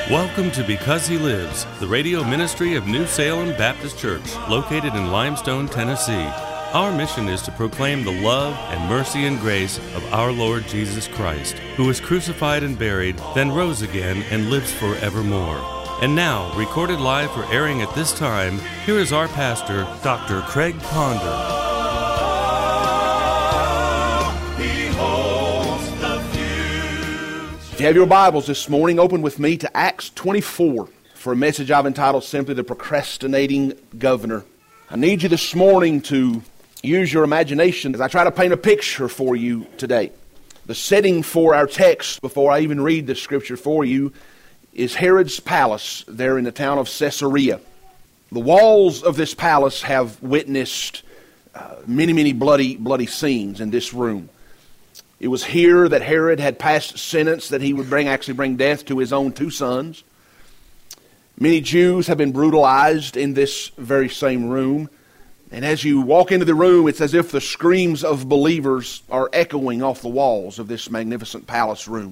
Welcome to Because He Lives, the radio ministry of New Salem Baptist Church, located in Limestone, Tennessee. Our mission is to proclaim the love and mercy and grace of our Lord Jesus Christ, who was crucified and buried, then rose again and lives forevermore. And now, recorded live for airing at this time, here is our pastor, Dr. Craig Ponder. If you have your Bibles this morning, open with me to Acts 24 for a message I've entitled simply The Procrastinating Governor. I need you this morning to use your imagination as I try to paint a picture for you today. The setting for our text, before I even read the scripture for you, is Herod's palace there in the town of Caesarea. The walls of this palace have witnessed many bloody scenes in this room. It was here that Herod had passed sentence that he would bring death to his own two sons. Many Jews have been brutalized in this very same room. And as you walk into the room, it's as if the screams of believers are echoing off the walls of this magnificent palace room.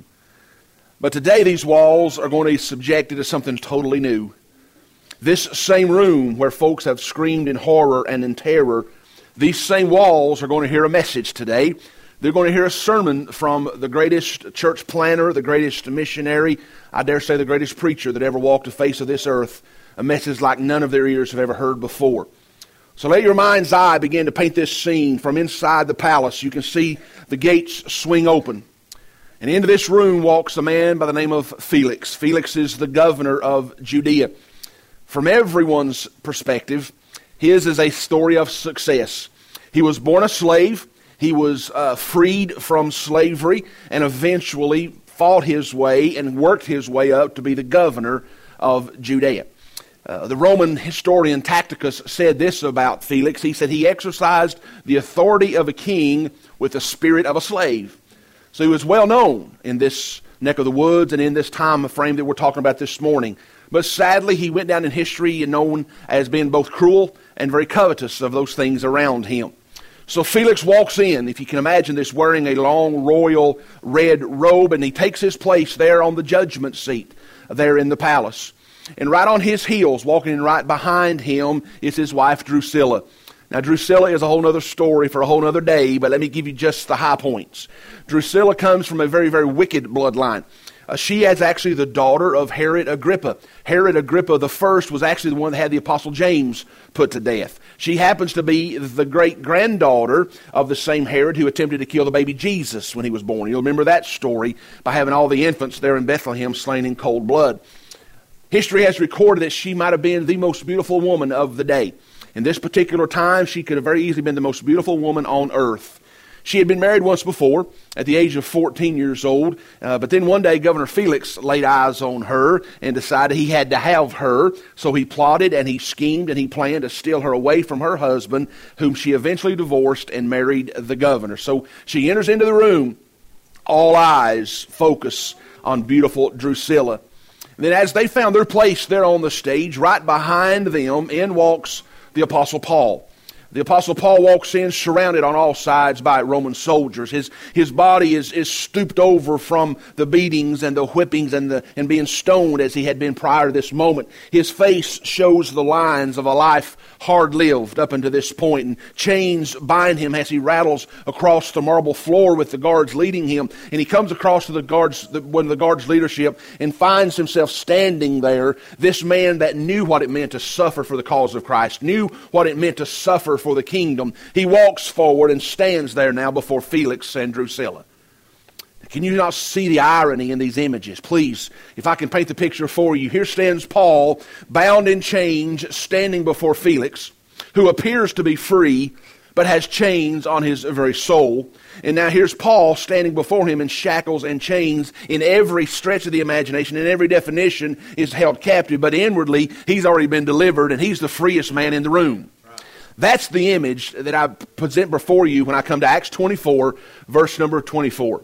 But today these walls are going to be subjected to something totally new. This same room where folks have screamed in horror and in terror, these same walls are going to hear a message today. They're going to hear a sermon from the greatest church planner, the greatest missionary, I dare say the greatest preacher that ever walked the face of this earth, a message like none of their ears have ever heard before. So let your mind's eye begin to paint this scene. From inside the palace, you can see the gates swing open. And into this room walks a man by the name of Felix. Felix is the governor of Judea. From everyone's perspective, his is a story of success. He was born a slave. He was freed from slavery and eventually fought his way and worked his way up to be the governor of Judea. The Roman historian Tacitus said this about Felix. He said he exercised the authority of a king with the spirit of a slave. So he was well known in this neck of the woods and in this time frame that we're talking about this morning. But sadly, he went down in history and known as being both cruel and very covetous of those things around him. So Felix walks in, if you can imagine this, wearing a long royal red robe, and he takes his place there on the judgment seat there in the palace. And right on his heels, walking right behind him, is his wife Drusilla. Now Drusilla is a whole other story for a whole other day, but let me give you just the high points. Drusilla comes from a very wicked bloodline. She is actually the daughter of Herod Agrippa. Herod Agrippa I was actually the one that had the Apostle James put to death. She happens to be the great-granddaughter of the same Herod who attempted to kill the baby Jesus when he was born. You'll remember that story by having all the infants there in Bethlehem slain in cold blood. History has recorded that she might have been the most beautiful woman of the day. In this particular time, she could have very easily been the most beautiful woman on earth. She had been married once before at the age of 14 years old, but then one day Governor Felix laid eyes on her and decided he had to have her, so he plotted and he schemed and he planned to steal her away from her husband, whom she eventually divorced and married the governor. So she enters into the room, all eyes focus on beautiful Drusilla. And then as they found their place there on the stage, right behind them, in walks the Apostle Paul. The Apostle Paul walks in surrounded on all sides by Roman soldiers. His body is stooped over from the beatings and the whippings and being stoned as he had been prior to this moment. His face shows the lines of a life hard-lived up until this point, and chains bind him as he rattles across the marble floor with the guards leading him. And he comes across to one of the guards' leadership and finds himself standing there, this man that knew what it meant to suffer for the cause of Christ, knew what it meant to suffer for the kingdom. He walks forward and stands there now before Felix and Drusilla. Can you not see the irony in these images? Please, if I can paint the picture for you. Here stands Paul, bound in chains, standing before Felix, who appears to be free, but has chains on his very soul. And now here's Paul standing before him in shackles and chains. In every stretch of the imagination, in every definition, is held captive. But inwardly, he's already been delivered, and he's the freest man in the room. That's the image that I present before you when I come to Acts 24, verse number 24.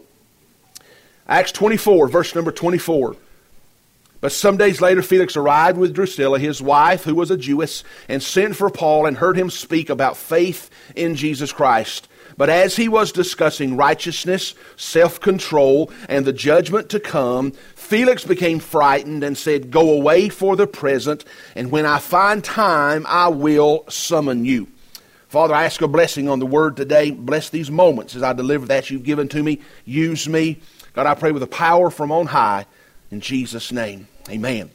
Acts 24, verse number 24. But some days later, Felix arrived with Drusilla, his wife, who was a Jewess, and sent for Paul and heard him speak about faith in Jesus Christ. But as he was discussing righteousness, self-control, and the judgment to come, Felix became frightened and said, "Go away for the present, and when I find time, I will summon you." Father, I ask a blessing on the word today. Bless these moments as I deliver that you've given to me. Use me. God, I pray with the power from on high. In Jesus' name, amen.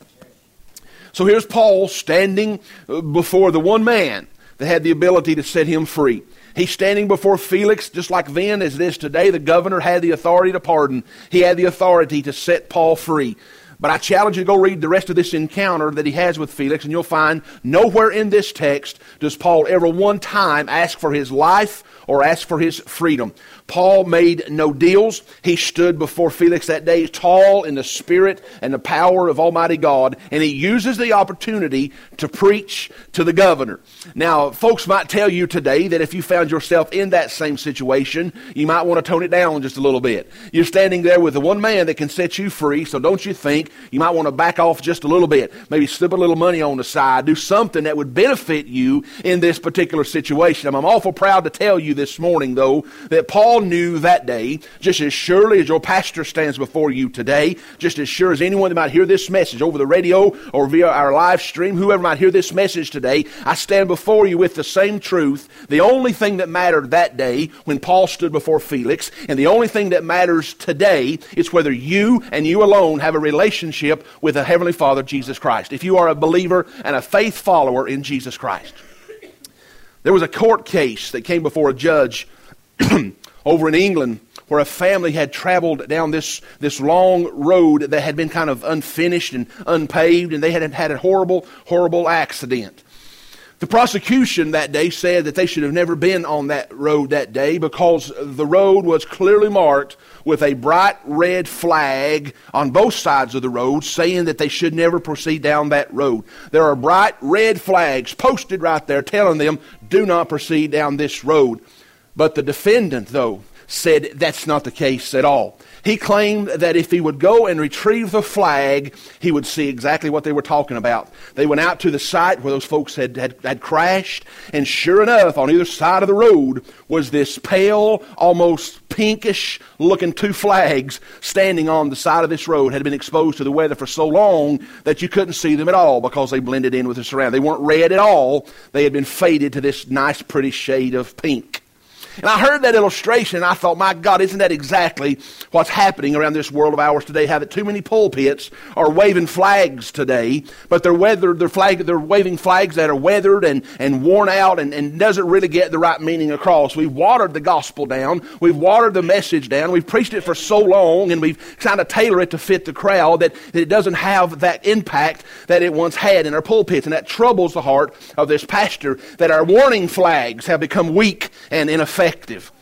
So here's Paul standing before the one man that had the ability to set him free. He's standing before Felix, just like then as it is today. The governor had the authority to pardon. He had the authority to set Paul free. But I challenge you to go read the rest of this encounter that he has with Felix, and you'll find nowhere in this text does Paul ever one time ask for his life or ask for his freedom. Paul made no deals. He stood before Felix that day tall in the spirit and the power of Almighty God, and he uses the opportunity to preach to the governor. Now, folks might tell you today that if you found yourself in that same situation, you might want to tone it down just a little bit. You're standing there with the one man that can set you free, so don't you think you might want to back off just a little bit, maybe slip a little money on the side, do something that would benefit you in this particular situation. I'm awful proud to tell you this morning, though, that Paul knew that day, just as surely as your pastor stands before you today, just as sure as anyone that might hear this message over the radio or via our live stream, whoever might hear this message today, I stand before you with the same truth. The only thing that mattered that day when Paul stood before Felix, and the only thing that matters today is whether you and you alone have a relationship with the Heavenly Father, Jesus Christ. If you are a believer and a faith follower in Jesus Christ. There was a court case that came before a judge over in England where a family had traveled down this long road that had been kind of unfinished and unpaved, and they had had a horrible, horrible accident. The prosecution that day said that they should have never been on that road that day because the road was clearly marked with a bright red flag on both sides of the road saying that they should never proceed down that road. There are bright red flags posted right there telling them, do not proceed down this road. But the defendant, though, said that's not the case at all. He claimed that if he would go and retrieve the flag, he would see exactly what they were talking about. They went out to the site where those folks had crashed, and sure enough, on either side of the road was this pale, almost pinkish-looking two flags standing on the side of this road. Had been exposed to the weather for so long that you couldn't see them at all because they blended in with the surround. They weren't red at all. They had been faded to this nice, pretty shade of pink. And I heard that illustration, and I thought, my God, isn't that exactly what's happening around this world of ours today? How that too many pulpits are waving flags today, but they're waving flags that are weathered and worn out and doesn't really get the right meaning across. We've watered the gospel down. We've watered the message down. We've preached it for so long, and we've kind of tailored it to fit the crowd that it doesn't have that impact that it once had in our pulpits. And that troubles the heart of this pastor, that our warning flags have become weak and ineffective.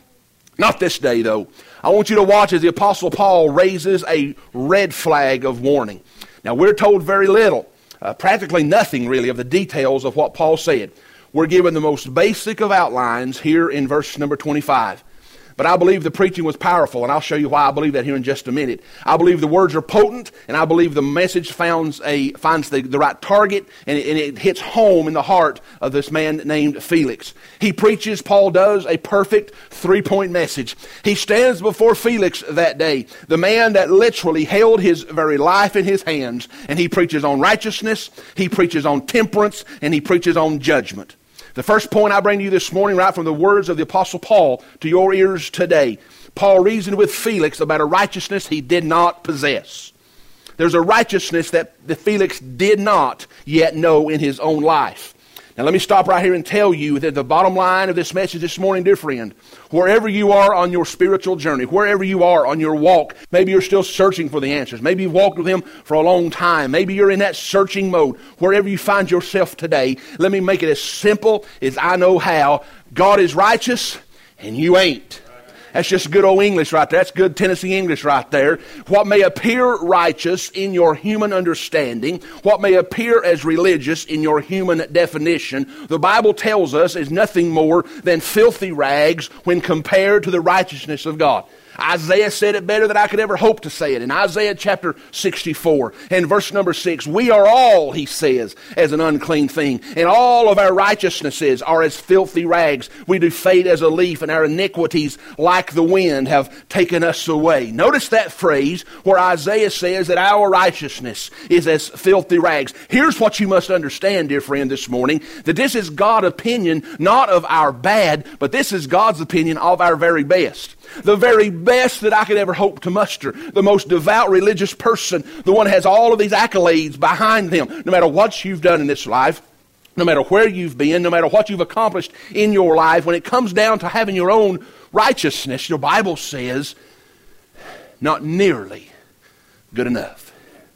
Not this day, though. I want you to watch as the Apostle Paul raises a red flag of warning. Now, we're told very little, practically nothing really, of the details of what Paul said. We're given the most basic of outlines here in verse number 25. But I believe the preaching was powerful, and I'll show you why I believe that here in just a minute. I believe the words are potent, and I believe the message finds the right target, and it hits home in the heart of this man named Felix. He preaches, Paul does, a perfect three-point message. He stands before Felix that day, the man that literally held his very life in his hands, and he preaches on righteousness, he preaches on temperance, and he preaches on judgment. The first point I bring to you this morning, right from the words of the Apostle Paul to your ears today. Paul reasoned with Felix about a righteousness he did not possess. There's a righteousness that Felix did not yet know in his own life. Now let me stop right here and tell you that the bottom line of this message this morning, dear friend, wherever you are on your spiritual journey, wherever you are on your walk, maybe you're still searching for the answers. Maybe you've walked with Him for a long time. Maybe you're in that searching mode. Wherever you find yourself today, let me make it as simple as I know how. God is righteous and you ain't. That's just good old English right there. That's good Tennessee English right there. What may appear righteous in your human understanding, what may appear as religious in your human definition, the Bible tells us is nothing more than filthy rags when compared to the righteousness of God. Isaiah said it better than I could ever hope to say it. In Isaiah chapter 64 and verse number 6, we are all, he says, as an unclean thing, and all of our righteousnesses are as filthy rags. We do fade as a leaf, and our iniquities, like the wind, have taken us away. Notice that phrase where Isaiah says that our righteousness is as filthy rags. Here's what you must understand, dear friend, this morning, that this is God's opinion, not of our bad, but this is God's opinion of our very best. The very best that I could ever hope to muster. The most devout religious person, the one who has all of these accolades behind them. No matter what you've done in this life, no matter where you've been, no matter what you've accomplished in your life, when it comes down to having your own righteousness, your Bible says, not nearly good enough.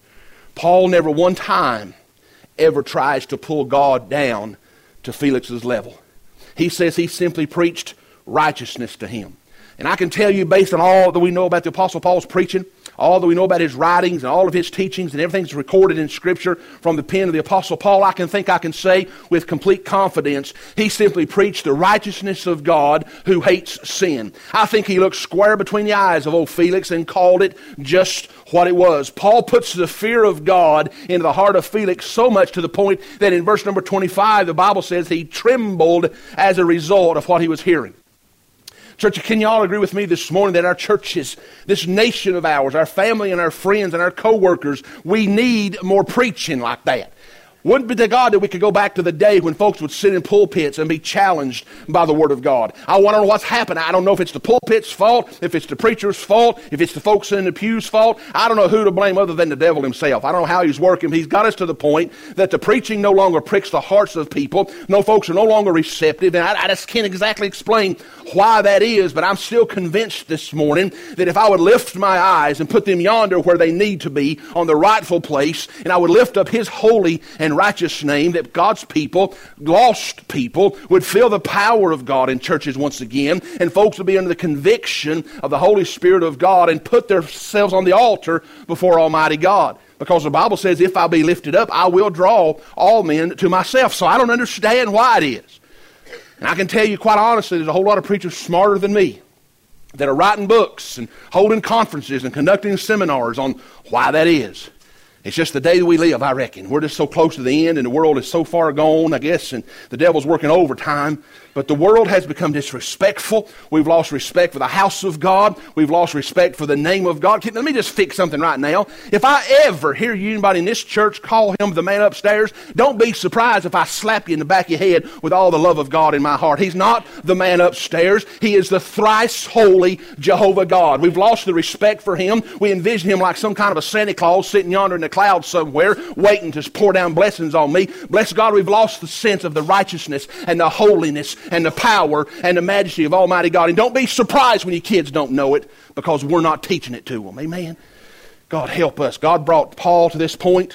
Paul never one time ever tries to pull God down to Felix's level. He says he simply preached righteousness to him. And I can tell you, based on all that we know about the Apostle Paul's preaching, all that we know about his writings and all of his teachings and everything that's recorded in Scripture from the pen of the Apostle Paul, I can say with complete confidence, he simply preached the righteousness of God who hates sin. I think he looked square between the eyes of old Felix and called it just what it was. Paul puts the fear of God into the heart of Felix so much to the point that in verse number 25, the Bible says he trembled as a result of what he was hearing. Church, can you all agree with me this morning that our churches, this nation of ours, our family and our friends and our co-workers, we need more preaching like that? Wouldn't it be to God that we could go back to the day when folks would sit in pulpits and be challenged by the Word of God? I want to know what's happened. I don't know if it's the pulpit's fault, if it's the preacher's fault, if it's the folks in the pew's fault. I don't know who to blame other than the devil himself. I don't know how he's working. He's got us to the point that the preaching no longer pricks the hearts of people. No folks are no longer receptive. And I just can't exactly explain why that is, but I'm still convinced this morning that if I would lift my eyes and put them yonder where they need to be, on the rightful place, and I would lift up His holy and righteous name, that God's people, lost people, would feel the power of God in churches once again, and folks would be under the conviction of the Holy Spirit of God and put themselves on the altar before Almighty God. Because the Bible says, if I be lifted up, I will draw all men to myself. So I don't understand why it is. And I can tell you quite honestly, there's a whole lot of preachers smarter than me that are writing books and holding conferences and conducting seminars on why that is. It's just the day that we live, I reckon. We're just so close to the end and the world is so far gone, I guess, and the devil's working overtime. But the world has become disrespectful. We've lost respect for the house of God. We've lost respect for the name of God. Let me just fix something right now. If I ever hear anybody in this church call him the man upstairs, don't be surprised if I slap you in the back of your head with all the love of God in my heart. He's not the man upstairs. He is the thrice holy Jehovah God. We've lost the respect for Him. We envision Him like some kind of a Santa Claus sitting yonder in the clouds somewhere, waiting to pour down blessings on me. Bless God, we've lost the sense of the righteousness and the holiness and the power and the majesty of Almighty God. And don't be surprised when your kids don't know it, because we're not teaching it to them. Amen? God help us. God brought Paul to this point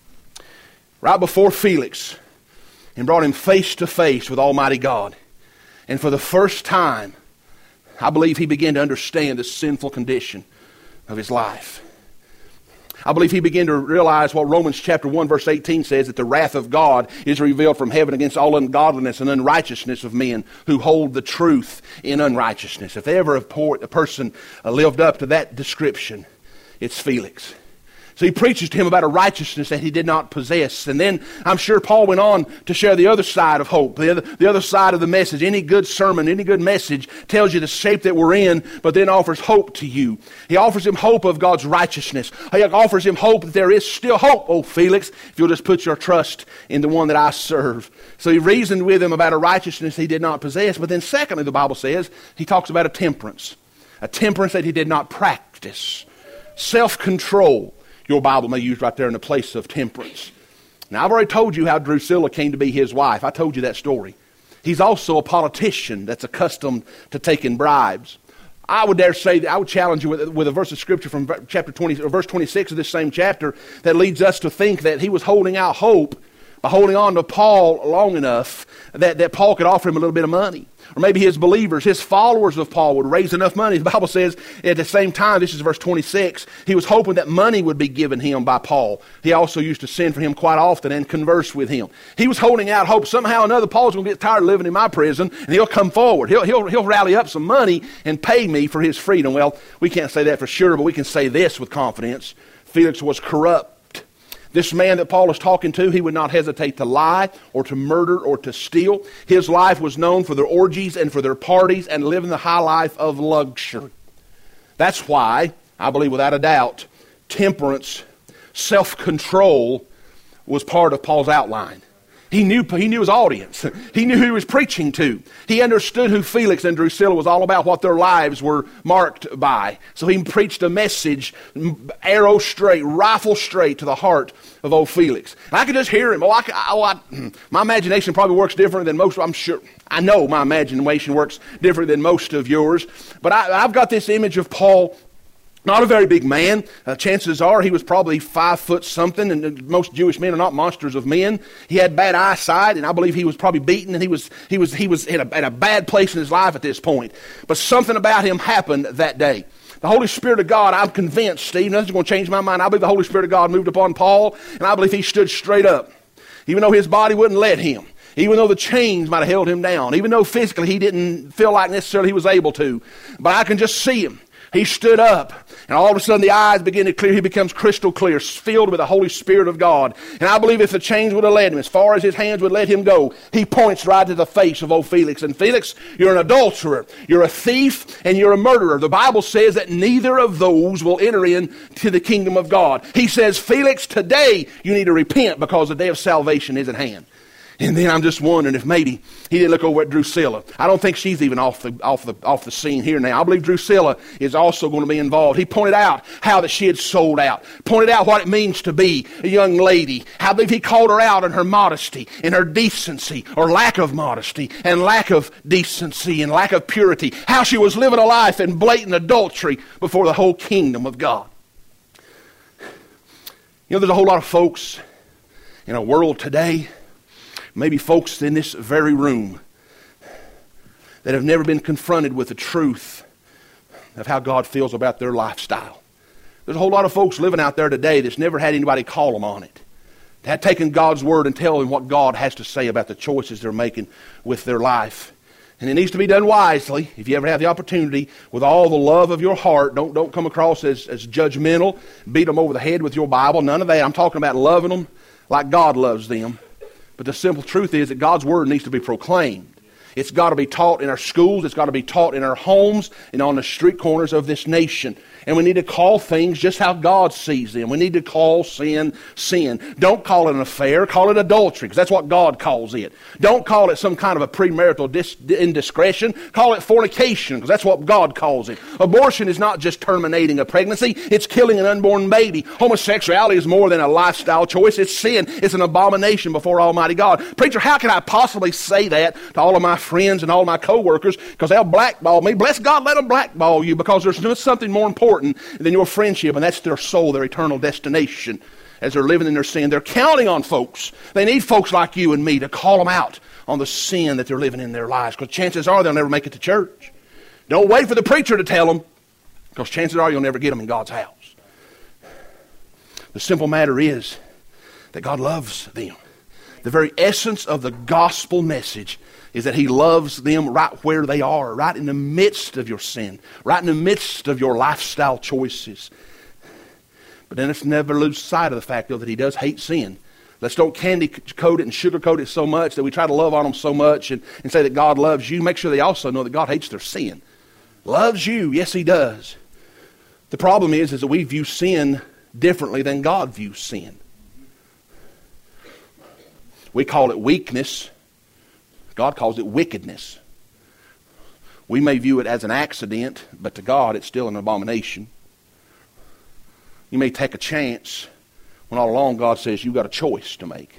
right before Felix and brought him face to face with Almighty God. And for the first time, I believe he began to understand the sinful condition of his life. I believe he began to realize what Romans chapter 1 verse 18 says, that the wrath of God is revealed from heaven against all ungodliness and unrighteousness of men who hold the truth in unrighteousness. If ever a person lived up to that description, it's Felix. So he preaches to him about a righteousness that he did not possess. And then I'm sure Paul went on to share the other side of hope, the other side of the message. Any good sermon, any good message tells you the shape that we're in, but then offers hope to you. He offers him hope of God's righteousness. He offers him hope that there is still hope, oh Felix, if you'll just put your trust in the one that I serve. So he reasoned with him about a righteousness he did not possess. But then secondly, the Bible says, he talks about a temperance that he did not practice. Self-control. Your Bible may use right there in the place of temperance. Now, I've already told you how Drusilla came to be his wife. I told you that story. He's also a politician that's accustomed to taking bribes. I would dare say that I would challenge you with a verse of Scripture from chapter 20, or verse 26 of this same chapter that leads us to think that he was holding out hope, by holding on to Paul long enough that Paul could offer him a little bit of money. Or maybe his believers, his followers of Paul would raise enough money. The Bible says at the same time, this is verse 26, he was hoping that money would be given him by Paul. He also used to send for him quite often and converse with him. He was holding out hope somehow or another Paul's going to get tired of living in my prison and he'll come forward. He'll rally up some money and pay me for his freedom. Well, we can't say that for sure, but we can say this with confidence. Felix was corrupt. This man that Paul is talking to, he would not hesitate to lie or to murder or to steal. His life was known for their orgies and for their parties and living the high life of luxury. That's why, I believe without a doubt, temperance, self-control was part of Paul's outline. He knew his audience. He knew who he was preaching to. He understood who Felix and Drusilla was all about, what their lives were marked by. So he preached a message, arrow straight, rifle straight to the heart of old Felix. And I could just hear him. My imagination probably works different than most. I'm sure. I know my imagination works different than most of yours. But I've got this image of Paul. Not a very big man. Chances are he was probably 5 foot something, and most Jewish men are not monsters of men. He had bad eyesight, and I believe he was probably beaten, and he was in a bad place in his life at this point. But something about him happened that day. The Holy Spirit of God, I'm convinced, Steve, nothing's going to change my mind. I believe the Holy Spirit of God moved upon Paul, and I believe he stood straight up. Even though his body wouldn't let him. Even though the chains might have held him down. Even though physically he didn't feel like necessarily he was able to. But I can just see him. He stood up, and all of a sudden the eyes begin to clear. He becomes crystal clear, filled with the Holy Spirit of God. And I believe if the chains would have led him, as far as his hands would let him go, he points right to the face of old Felix. And Felix, you're an adulterer, you're a thief, and you're a murderer. The Bible says that neither of those will enter into the kingdom of God. He says, Felix, today you need to repent because the day of salvation is at hand. And then I'm just wondering if maybe he didn't look over at Drusilla. I don't think she's even off the scene here now. I believe Drusilla is also going to be involved. He pointed out how that she had sold out. Pointed out what it means to be a young lady. I believe he called her out in her modesty, in her decency, or lack of modesty, and lack of decency, and lack of purity. How she was living a life in blatant adultery before the whole kingdom of God. You know, there's a whole lot of folks in our world today, maybe folks in this very room, that have never been confronted with the truth of how God feels about their lifestyle. There's a whole lot of folks living out there today that's never had anybody call them on it. They had taken God's word and tell them what God has to say about the choices they're making with their life. And it needs to be done wisely. If you ever have the opportunity, with all the love of your heart, don't come across as judgmental, beat them over the head with your Bible. None of that. I'm talking about loving them like God loves them. But the simple truth is that God's word needs to be proclaimed. It's got to be taught in our schools. It's got to be taught in our homes and on the street corners of this nation. And we need to call things just how God sees them. We need to call sin, sin. Don't call it an affair. Call it adultery, because that's what God calls it. Don't call it some kind of a premarital indiscretion. Call it fornication, because that's what God calls it. Abortion is not just terminating a pregnancy. It's killing an unborn baby. Homosexuality is more than a lifestyle choice. It's sin. It's an abomination before Almighty God. Preacher, how can I possibly say that to all of my friends and all my co-workers? Because they'll blackball me. Bless God, let them blackball you, because there's something more important than your friendship, and that's their soul, their eternal destination. As they're living in their sin, they're counting on folks. They need folks like you and me to call them out on the sin that they're living in their lives, because chances are they'll never make it to church. Don't wait for the preacher to tell them, because chances are you'll never get them in God's house. The simple matter is that God loves them. The very essence of the gospel message is that He loves them right where they are, right in the midst of your sin, right in the midst of your lifestyle choices. But then let's never lose sight of the fact, though, that He does hate sin. Let's don't candy coat it and sugarcoat it so much that we try to love on them so much and say that God loves you. Make sure they also know that God hates their sin. Loves you, yes He does. The problem is that we view sin differently than God views sin. We call it weakness. God calls it wickedness. We may view it as an accident, but to God it's still an abomination. You may take a chance when all along God says you've got a choice to make.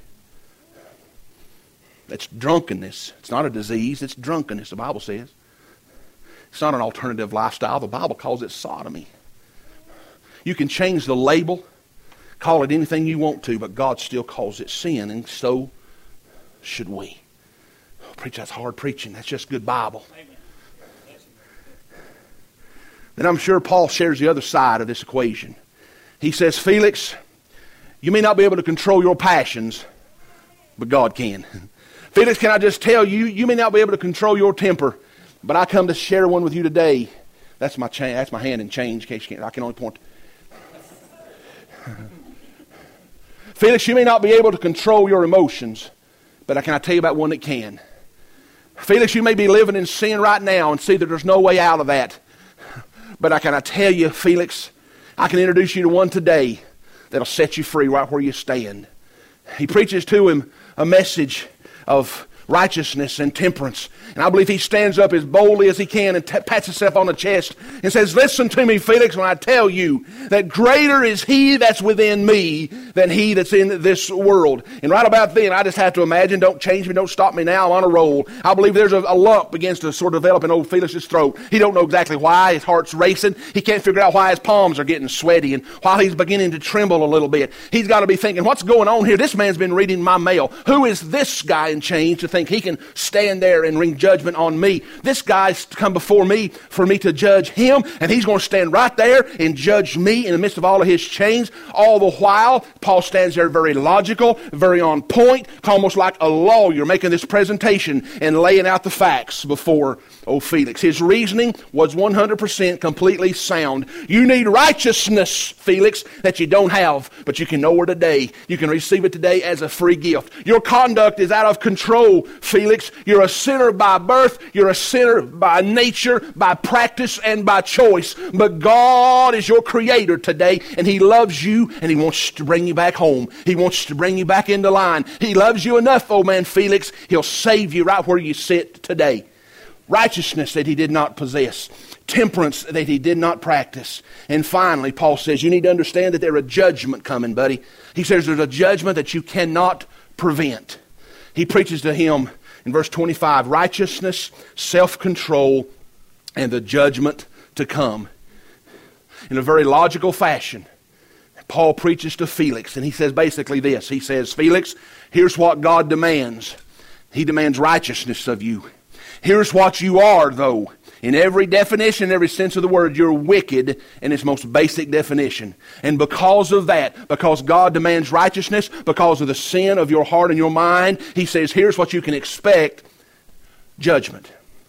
That's drunkenness. It's not a disease, it's drunkenness, the Bible says. It's not an alternative lifestyle. The Bible calls it sodomy. You can change the label, Call it anything you want to, but God still calls it sin, and so should we. Oh, preach, that's hard preaching. That's just good Bible. Then I'm sure Paul shares the other side of this equation. He says, Felix, you may not be able to control your passions, but God can. Felix, can I just tell you, you may not be able to control your temper, but I come to share one with you today. That's my hand in change. In case you can't, I can only point. Felix, you may not be able to control your emotions, but can I tell you about one that can? Felix, you may be living in sin right now and see that there's no way out of that. But can I tell you, Felix, I can introduce you to one today that'll set you free right where you stand. He preaches to him a message of righteousness and temperance. And I believe he stands up as boldly as he can and pats himself on the chest and says, listen to me, Felix, when I tell you that greater is he that's within me than he that's in this world. And right about then, I just have to imagine, don't change me, don't stop me now, I'm on a roll. I believe there's a lump begins to sort of develop in old Felix's throat. He don't know exactly why. His heart's racing. He can't figure out why his palms are getting sweaty. And while he's beginning to tremble a little bit, he's got to be thinking, what's going on here? This man's been reading my mail. Who is this guy in chains to think he can stand there and ring judgment on me? This guy's come before me for me to judge him, and he's going to stand right there and judge me in the midst of all of his chains. All the while, Paul stands there very logical, very on point, almost like a lawyer making this presentation and laying out the facts before Felix. His reasoning was 100% completely sound. You need righteousness, Felix, that you don't have, but you can know her today. You can receive it today as a free gift. Your conduct is out of control, Felix. You're a sinner by birth. You're a sinner by nature, by practice, and by choice. But God is your creator today, and he loves you, and he wants to bring you back home. He wants to bring you back into line. He loves you enough, old man Felix. He'll save you right where you sit today. Righteousness that he did not possess. Temperance that he did not practice. And finally, Paul says, you need to understand that there's a judgment coming, buddy. He says there's a judgment that you cannot prevent. He preaches to him in verse 25, righteousness, self-control, and the judgment to come. In a very logical fashion, Paul preaches to Felix, and he says basically this. He says, Felix, here's what God demands. He demands righteousness of you. Here's what you are, though. In every definition, every sense of the word, you're wicked in its most basic definition. And because of that, because God demands righteousness, because of the sin of your heart and your mind, he says, here's what you can expect, judgment.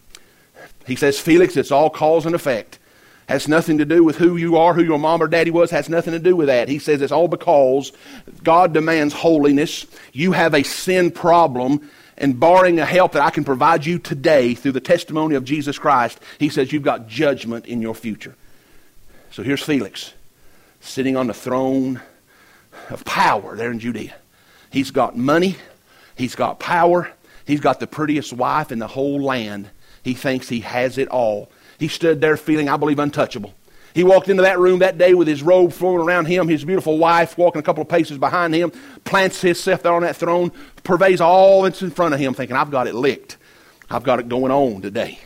He says, Felix, it's all cause and effect. Has nothing to do with who you are, who your mom or daddy was, has nothing to do with that. He says it's all because God demands holiness. You have a sin problem. And barring a help that I can provide you today through the testimony of Jesus Christ, he says you've got judgment in your future. So here's Felix, sitting on the throne of power there in Judea. He's got money. He's got power. He's got the prettiest wife in the whole land. He thinks he has it all. He stood there feeling, I believe, untouchable. He walked into that room that day with his robe flowing around him, his beautiful wife walking a couple of paces behind him, plants himself there on that throne, purveys all that's in front of him, thinking, I've got it licked. I've got it going on today.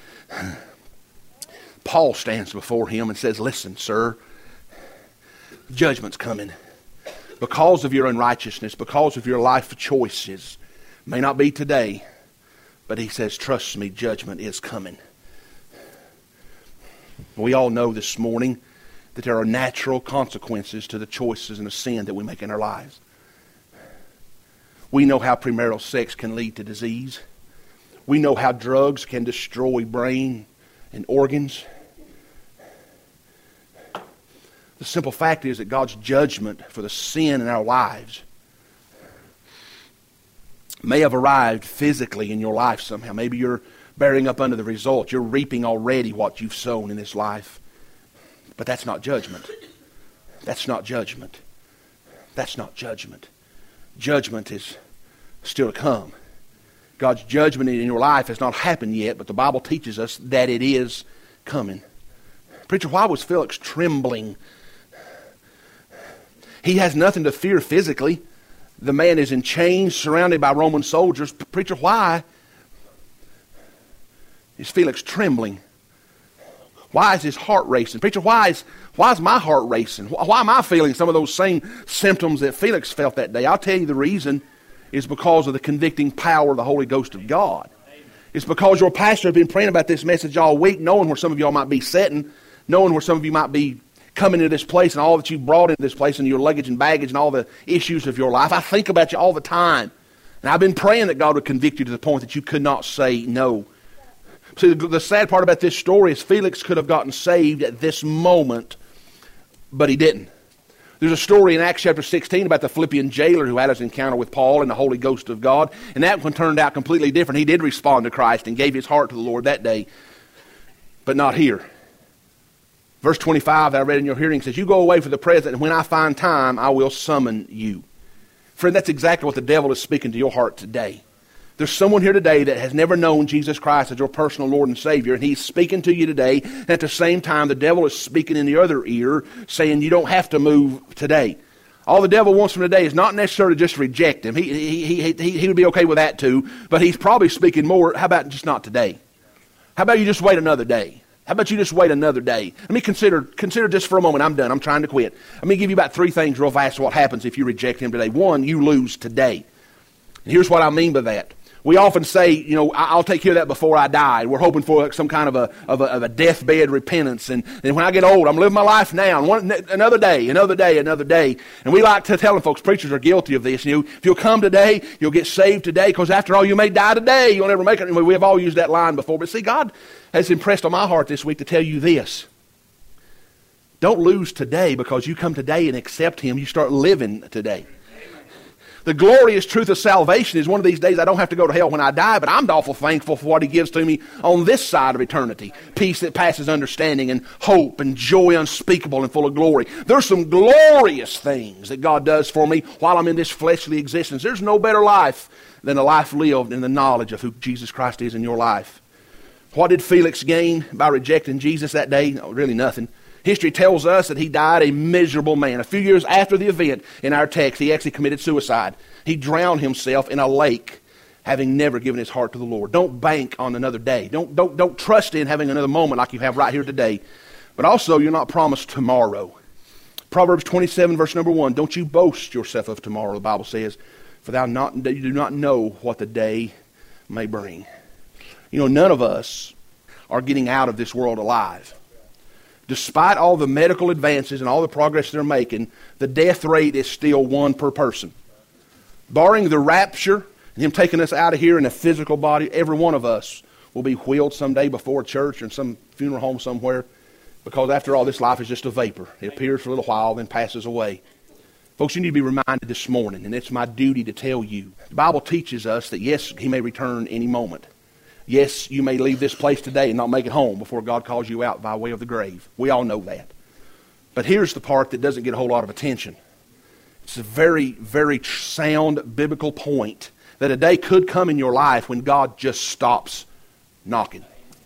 Paul stands before him and says, listen, sir, judgment's coming. Because of your unrighteousness, because of your life choices, may not be today, but he says, trust me, judgment is coming. We all know this morning that there are natural consequences to the choices and the sin that we make in our lives. We know how premarital sex can lead to disease. We know how drugs can destroy brain and organs. The simple fact is that God's judgment for the sin in our lives may have arrived physically in your life somehow. Maybe you're bearing up under the result. You're reaping already what you've sown in this life. But that's not judgment. That's not judgment. That's not judgment. Judgment is still to come. God's judgment in your life has not happened yet, but the Bible teaches us that it is coming. Preacher, why was Felix trembling? He has nothing to fear physically. The man is in chains, surrounded by Roman soldiers. Preacher, why is Felix trembling? Why is his heart racing? Preacher, why is my heart racing? Why am I feeling some of those same symptoms that Felix felt that day? I'll tell you the reason is because of the convicting power of the Holy Ghost of God. It's because your pastor has been praying about this message all week, knowing where some of y'all might be sitting, knowing where some of you might be coming into this place and all that you've brought into this place and your luggage and baggage and all the issues of your life. I think about you all the time. And I've been praying that God would convict you to the point that you could not say no. See, the sad part about this story is Felix could have gotten saved at this moment, but he didn't. There's a story in Acts chapter 16 about the Philippian jailer who had his encounter with Paul and the Holy Ghost of God, and that one turned out completely different. He did respond to Christ and gave his heart to the Lord that day, but not here. Verse 25 that I read in your hearing says, you go away for the present, and when I find time, I will summon you. Friend, that's exactly what the devil is speaking to your heart today. There's someone here today that has never known Jesus Christ as your personal Lord and Savior, and he's speaking to you today, and at the same time the devil is speaking in the other ear, saying you don't have to move today. All the devil wants from today is not necessarily just reject him. He would be okay with that too, but he's probably speaking more, how about just not today? How about you just wait another day? How about you just wait another day? Let me consider just for a moment. I'm done. I'm trying to quit. Let me give you about 3 things real fast what happens if you reject him today. 1, you lose today. And here's what I mean by that. We often say, I'll take care of that before I die. We're hoping for some kind of a deathbed repentance. And when I get old, I'm living my life now. And another day. And we like to tell folks, preachers are guilty of this. If you'll come today, you'll get saved today, because after all, you may die today. You'll never make it. We have all used that line before. But see, God has impressed on my heart this week to tell you this. Don't lose today because you come today and accept him. You start living today. The glorious truth of salvation is one of these days I don't have to go to hell when I die, but I'm awful thankful for what he gives to me on this side of eternity. Peace that passes understanding, and hope and joy unspeakable and full of glory. There's some glorious things that God does for me while I'm in this fleshly existence. There's no better life than a life lived in the knowledge of who Jesus Christ is in your life. What did Felix gain by rejecting Jesus that day? No, really nothing. History tells us that he died a miserable man. A few years after the event in our text, he actually committed suicide. He drowned himself in a lake, having never given his heart to the Lord. Don't bank on another day. Don't trust in having another moment like you have right here today. But also, you're not promised tomorrow. Proverbs 27, verse number 1, don't you boast yourself of tomorrow, the Bible says, for you do not know what the day may bring. None of us are getting out of this world alive. Despite all the medical advances and all the progress they're making, the death rate is still 1 per person. Barring the rapture and him taking us out of here in a physical body, every one of us will be wheeled someday before a church or in some funeral home somewhere, because after all, this life is just a vapor. It appears for a little while, then passes away. Folks, you need to be reminded this morning, and it's my duty to tell you. The Bible teaches us that yes, he may return any moment. Yes, you may leave this place today and not make it home before God calls you out by way of the grave. We all know that. But here's the part that doesn't get a whole lot of attention. It's a very, very sound biblical point that a day could come in your life when God just stops knocking.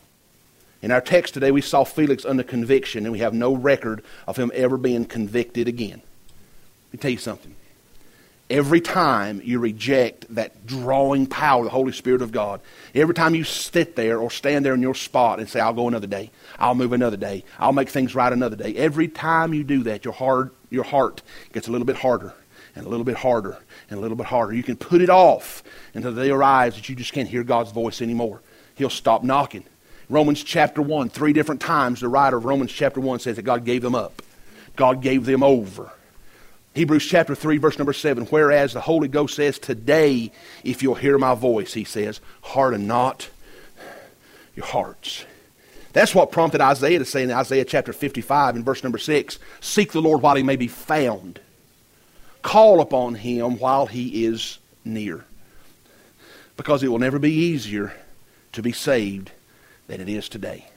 In our text today, we saw Felix under conviction, and we have no record of him ever being convicted again. Let me tell you something. Every time you reject that drawing power of the Holy Spirit of God, every time you sit there or stand there in your spot and say, I'll go another day, I'll move another day, I'll make things right another day, every time you do that, your heart gets a little bit harder and a little bit harder and a little bit harder. You can put it off until the day arrives that you just can't hear God's voice anymore. He'll stop knocking. Romans chapter 1, 3 different times the writer of Romans chapter 1 says that God gave them up. God gave them over. Hebrews chapter 3, verse number 7, whereas the Holy Ghost says, today, if you'll hear my voice, he says, harden not your hearts. That's what prompted Isaiah to say in Isaiah chapter 55 in verse number 6, seek the Lord while he may be found. Call upon him while he is near. Because it will never be easier to be saved than it is today.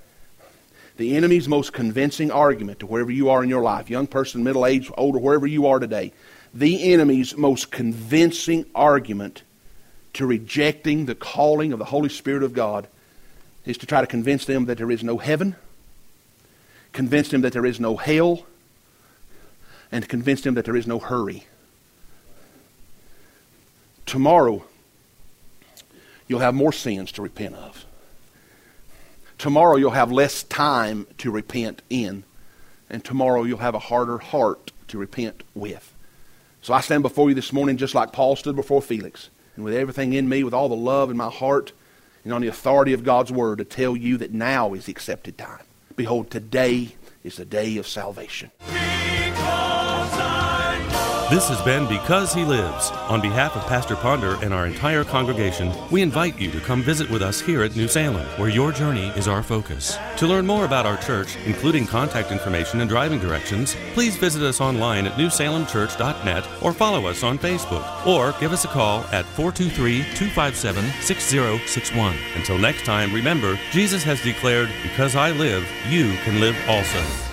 The enemy's most convincing argument to wherever you are in your life, young person, middle-aged, older, wherever you are today, the enemy's most convincing argument to rejecting the calling of the Holy Spirit of God is to try to convince them that there is no heaven, convince them that there is no hell, and to convince them that there is no hurry. Tomorrow, you'll have more sins to repent of. tomorrow you'll have less time to repent in, and tomorrow you'll have a harder heart to repent with. So I stand before you this morning just like Paul stood before Felix, and with everything in me, with all the love in my heart, and on the authority of God's word, to tell you that now is the accepted time. Behold, today is the day of salvation. This has been Because He Lives. On behalf of Pastor Ponder and our entire congregation, we invite you to come visit with us here at New Salem, where your journey is our focus. To learn more about our church, including contact information and driving directions, please visit us online at newsalemchurch.net or follow us on Facebook, or give us a call at 423-257-6061. Until next time, remember, Jesus has declared, because I live, you can live also.